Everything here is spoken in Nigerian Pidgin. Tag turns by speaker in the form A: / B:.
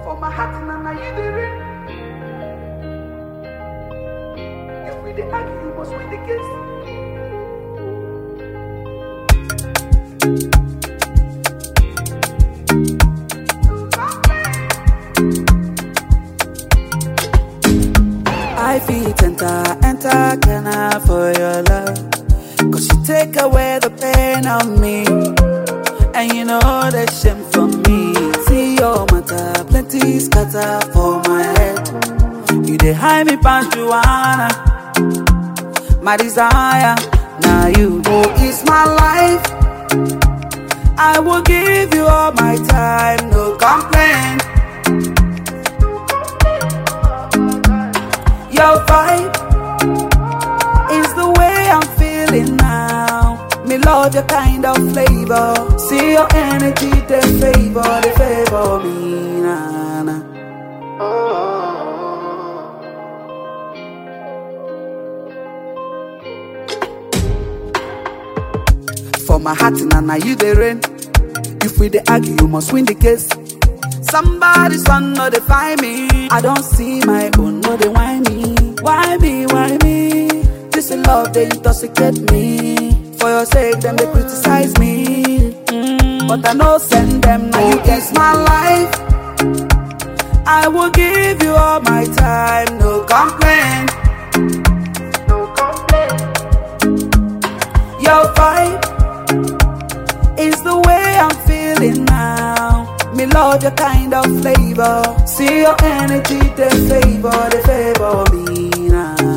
A: For my heart and now you the ring. If we dey argue, you must win the case. I feel enter, can I for your love? Cause you take away the pain of me. And you know that shame from me. See your matter, plenty scatter for my head. You dey hide me past Joanna. My desire, now you go is my life. I will give you all my time, no complaint. Your vibe is the way I'm feeling now. Me love your kind of flavor. See your energy, they favor me, nah, nah. For my heart, now you the rain. If we dey argue, you must win the case. Somebody's son, no they find me. I don't see my own, no they whine me. Why me, why me? This is love, they intoxicate me. For your sake, them they criticize me. But I know send them, now you is my life. I will give you all my time, no complaint. Your vibe is the way I'm feeling now. Me love your kind of flavor. See your energy, they favor me now.